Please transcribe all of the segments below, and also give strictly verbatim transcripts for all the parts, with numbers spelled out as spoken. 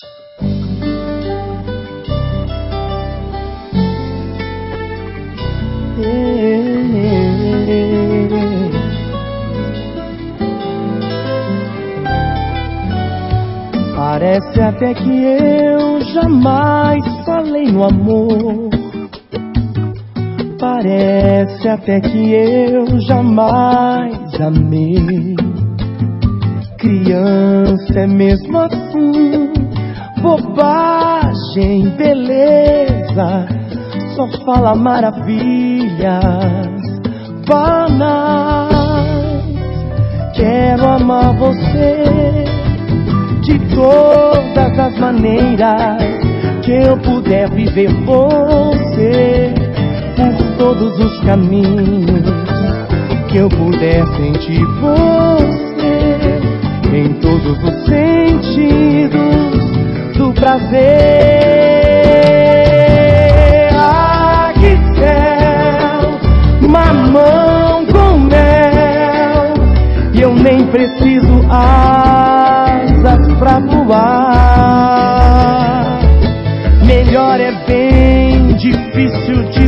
Parece até que eu jamais falei no amor. Parece até que eu jamais amei. Criança é mesmo assim, bobagem, beleza, só fala maravilhas banais. Quero amar você de todas as maneiras que eu puder viver você, por todos os caminhos que eu puder sentir você, em todos os sentidos do prazer. Ah, que céu, mamão com mel, e eu nem preciso asas pra voar. Melhor é bem difícil de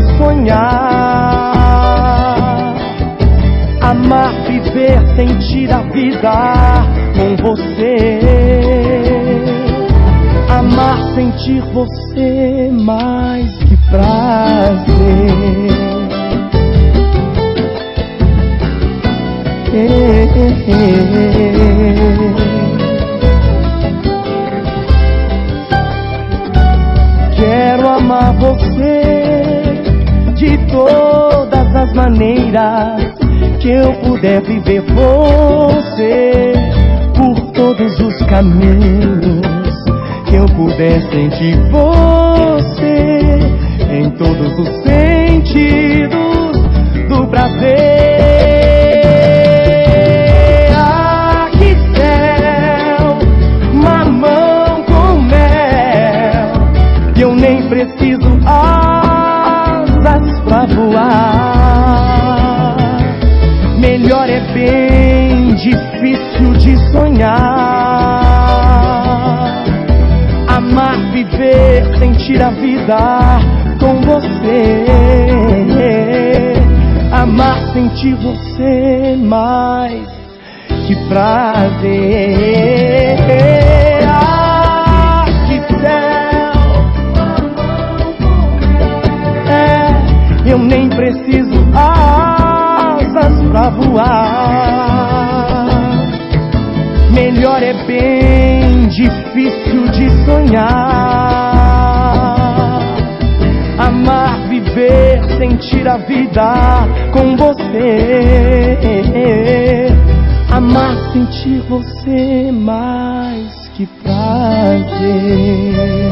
sonhar. Amar, viver, sentir a vida com você. Amar, sentir você mais que prazer. Eh, eh, eh. Quero amar você de todas as maneiras que eu puder viver você, por todos os caminhos que eu puder sentir você, em todos os sentidos do prazer. Ah, que céu, mamão com mel, e eu nem preciso asas pra voar. Melhor é bem difícil de sonhar. Amar, viver, sentir a vida com você. Amar, sentir você mais que prazer. Ah, que céu, é, eu nem preciso asas pra voar. Melhor é bem difícil de sonhar. Amar, viver, sentir a vida com você. Amar, sentir você mais que prazer.